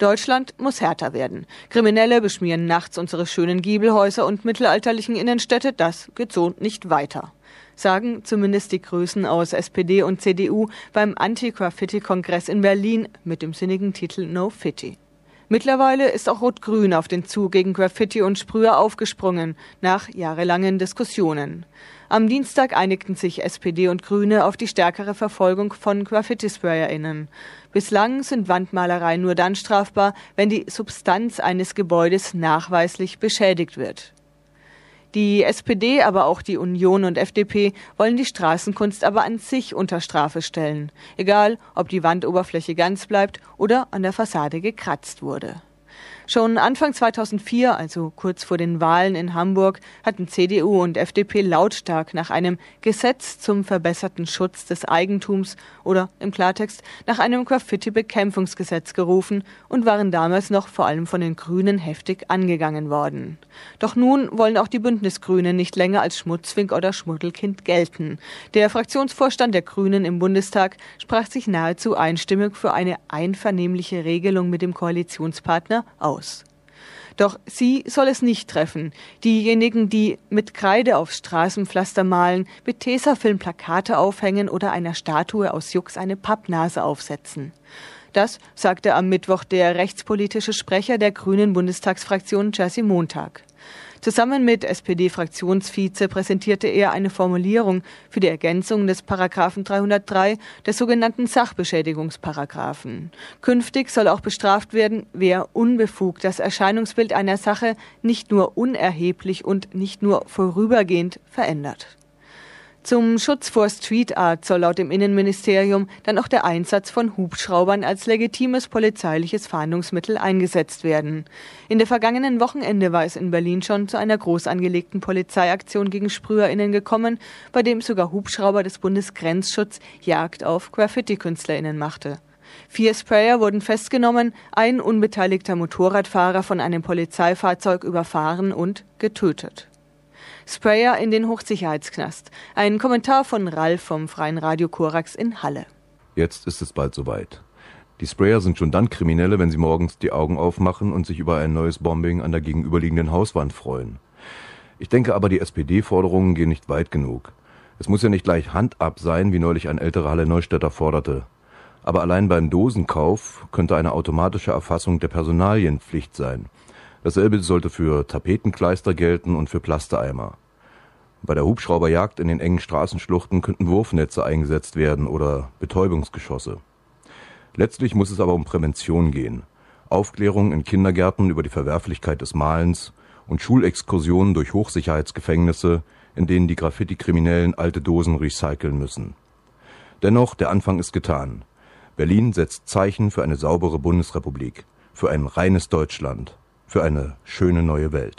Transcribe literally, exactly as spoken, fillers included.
Deutschland muss härter werden. Kriminelle beschmieren nachts unsere schönen Giebelhäuser und mittelalterlichen Innenstädte. Das geht so nicht weiter, sagen zumindest die Größen aus S P D und C D U beim Anti-Graffiti-Kongress in Berlin mit dem sinnigen Titel No Fitti. Mittlerweile ist auch Rot-Grün auf den Zug gegen Graffiti und Sprüher aufgesprungen, nach jahrelangen Diskussionen. Am Dienstag einigten sich S P D und Grüne auf die stärkere Verfolgung von Graffiti-SprayerInnen. Bislang sind Wandmalereien nur dann strafbar, wenn die Substanz eines Gebäudes nachweislich beschädigt wird. Die S P D, aber auch die Union und F D P wollen die Straßenkunst aber an sich unter Strafe stellen. Egal, ob die Wandoberfläche ganz bleibt oder an der Fassade gekratzt wurde. Schon Anfang zweitausendvier, also kurz vor den Wahlen in Hamburg, hatten C D U und F D P lautstark nach einem Gesetz zum verbesserten Schutz des Eigentums oder im Klartext nach einem Graffiti-Bekämpfungsgesetz gerufen und waren damals noch vor allem von den Grünen heftig angegangen worden. Doch nun wollen auch die Bündnisgrünen nicht länger als Schmutzfink oder Schmuddelkind gelten. Der Fraktionsvorstand der Grünen im Bundestag sprach sich nahezu einstimmig für eine einvernehmliche Regelung mit dem Koalitionspartner aus. Doch sie soll es nicht treffen. Diejenigen, die mit Kreide aufs Straßenpflaster malen, mit Tesafilm Plakate aufhängen oder einer Statue aus Jux eine Pappnase aufsetzen. Das sagte am Mittwoch der rechtspolitische Sprecher der Grünen Bundestagsfraktion Jerzy Montag. Zusammen mit S P D-Fraktionsvize präsentierte er eine Formulierung für die Ergänzung des Paragraphen dreihundertdrei, des sogenannten Sachbeschädigungsparagraphen. Künftig soll auch bestraft werden, wer unbefugt das Erscheinungsbild einer Sache nicht nur unerheblich und nicht nur vorübergehend verändert. Zum Schutz vor Street Art soll laut dem Innenministerium dann auch der Einsatz von Hubschraubern als legitimes polizeiliches Fahndungsmittel eingesetzt werden. In der vergangenen Wochenende war es in Berlin schon zu einer groß angelegten Polizeiaktion gegen SprüherInnen gekommen, bei dem sogar Hubschrauber des Bundesgrenzschutz Jagd auf Graffiti-KünstlerInnen machte. Vier Sprayer wurden festgenommen, ein unbeteiligter Motorradfahrer von einem Polizeifahrzeug überfahren und getötet. Sprayer in den Hochsicherheitsknast. Ein Kommentar von Ralf vom Freien Radio Korax in Halle. Jetzt ist es bald soweit. Die Sprayer sind schon dann Kriminelle, wenn sie morgens die Augen aufmachen und sich über ein neues Bombing an der gegenüberliegenden Hauswand freuen. Ich denke aber, die S P D-Forderungen gehen nicht weit genug. Es muss ja nicht gleich Hand ab sein, wie neulich ein älterer Halle-Neustädter forderte. Aber allein beim Dosenkauf könnte eine automatische Erfassung der Personalien Pflicht sein. Dasselbe sollte für Tapetenkleister gelten und für Plastereimer. Bei der Hubschrauberjagd in den engen Straßenschluchten könnten Wurfnetze eingesetzt werden oder Betäubungsgeschosse. Letztlich muss es aber um Prävention gehen. Aufklärung in Kindergärten über die Verwerflichkeit des Malens und Schulexkursionen durch Hochsicherheitsgefängnisse, in denen die Graffiti-Kriminellen alte Dosen recyceln müssen. Dennoch, der Anfang ist getan. Berlin setzt Zeichen für eine saubere Bundesrepublik, für ein reines Deutschland, für eine schöne neue Welt.